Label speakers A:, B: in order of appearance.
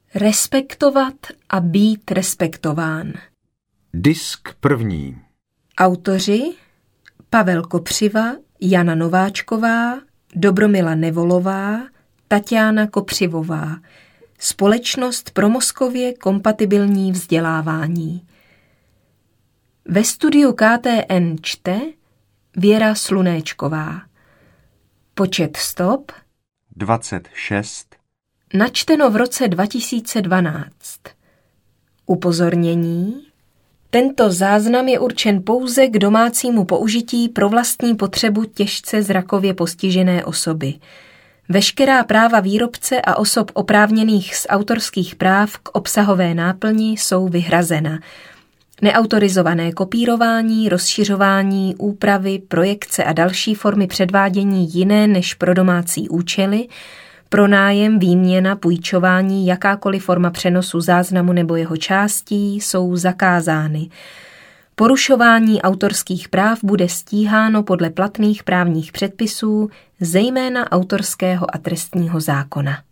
A: Respektovat a být respektován.
B: Disk první.
A: Autoři Pavel Kopřiva, Jana Nováčková, Dobromila Nevolová, Tatiana Kopřivová. Společnost pro mozkově kompatibilní vzdělávání. Ve studiu KTN čte Věra Slunéčková. Počet stop
B: 26.
A: Načteno v roce 2012. Upozornění. Tento záznam je určen pouze k domácímu použití pro vlastní potřebu těžce zrakově postižené osoby. Veškerá práva výrobce a osob oprávněných z autorských práv k obsahové náplni jsou vyhrazena. Neautorizované kopírování, rozšiřování, úpravy, projekce a další formy předvádění jiné než pro domácí účely, pronájem, výměna, půjčování, jakákoliv forma přenosu záznamu nebo jeho částí jsou zakázány. Porušování autorských práv bude stíháno podle platných právních předpisů, zejména autorského a trestního zákona.